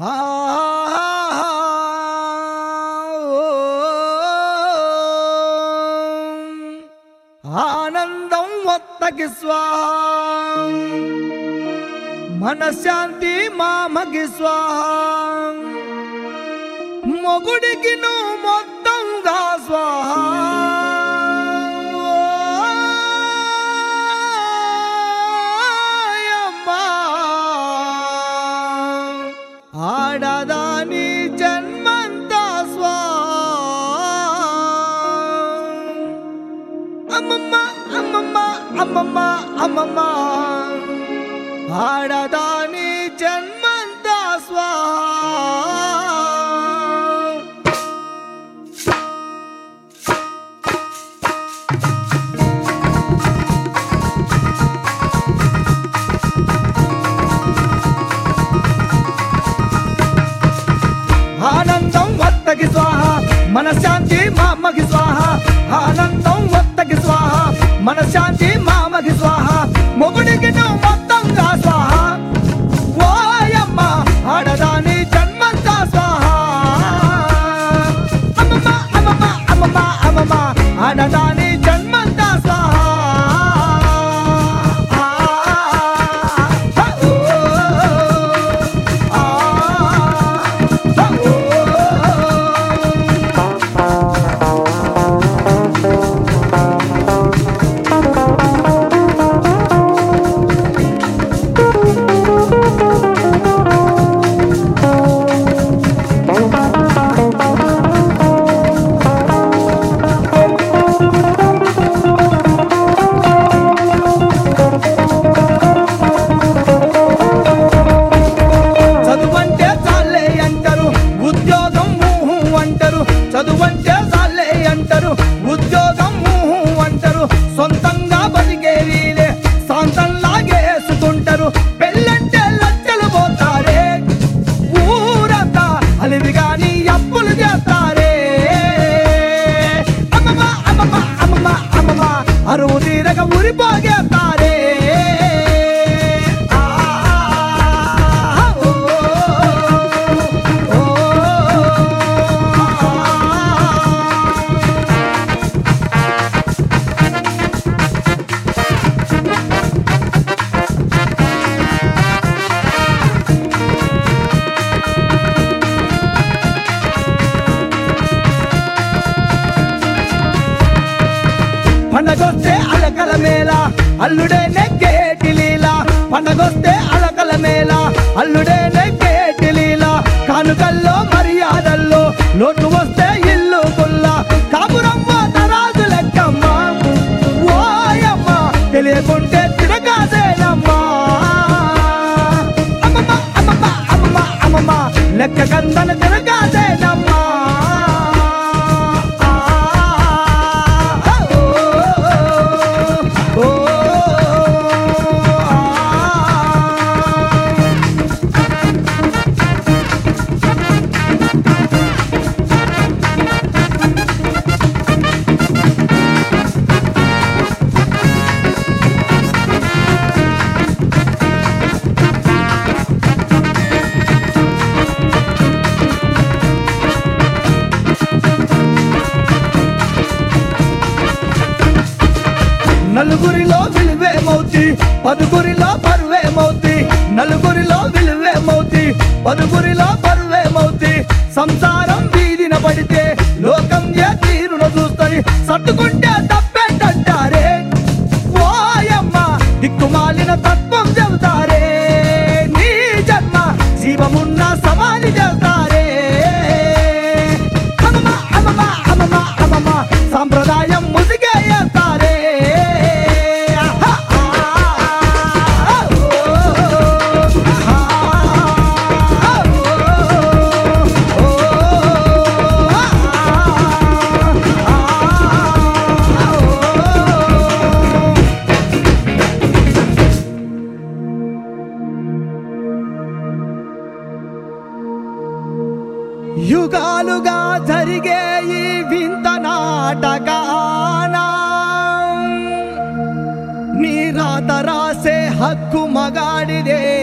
ఆనందం వత్తకి స్వాహ, మనశ్శాంతి మామకి స్వాహ, మొగుడికి నువ్వు మొత్తంగా స్వాహ. ఆడదాని జన్మంతా స్వాహ. అమ్మమ్మ అమ్మమ్మ అమ్మమ్మ అమ్మమ్మ, ఆడదాని జన్మంతా స్వాహ. ఆనందం వత్తకి స్వాహ, మనశ్శాంతి మామకి స్వాహ. ఆనందం వత్తకి స్వాహ, మనశ్శాంతి మామకి స్వాహ, మొగుడికి నువ్వు మొత్తంగా స్వాహ. ఓయమ్మ ఆడదాని జన్మంతా స్వాహ. అమ్మమ్మ అమ్మమ్మ అమ్మమ్మ అమ్మమ్మ, ఆడదాని జన్మంతా స్వాహ. చదువంటే చాలే అంటారు, ఉద్యోగం అంటారు, సొంతంగా బతికేరీలే సాంతంలాగేసుకుంటారు. పెళ్ళంటే లచ్చలు పోతారే, ఊరంతా అలివి గాని అప్పులు చేస్తారే. అమ్మమ్మ అమ్మమ్మ అమ్మమ్మ అమ్మమ్మ, అరువు తీరక ఊరిపోగేస్తారే. పండగొస్తే అలకల మేళ, అల్లుడే నెగ్గేటి లీల. పండగొస్తే అలకల మేళ, అల్లుడే నెగ్గేటి లీల. కానుకల్లో మర్యాదల్లో లోటు వస్తే ఇల్లు గుల్ల. కాపురమ్మ తరాజు లెక్కమ్మ, ఓయమ్మ తెలియకుంటే తిరగాదేనమ్మా. అమ్మమ్మ అమ్మమ్మ అమ్మమ్మ అమ్మమ్మ, లెక్క కందన తిరగాదేనమ్మా. నలుగురిలో విలువేమవుతి, పదుగురిలో పరువేమవుతి. నలుగురిలో విలువేమవుతి, పదుగురిలో పరువేమవుతి. సంసారం వీధిన పడితే లోకం ఏ తీరును చూస్తుంది. సర్దుకుంటే తప్పేంటారే, ఓయమ్మ దిక్కుమాలిన తత్వం చెబుతారే. నీ జన్మ జీవమున్న సమాధి చేస్తారే. అమ్మమ్మ అమ్మమ్మ అమ్మమ్మ అమ్మమ్మ, సాంప్రదాయం ముసిగే చేస్తారే. యుగాలుగా జరిగే ఈ వింత నాటకాన నీ రాత రాసే హక్కు మగాడిదే.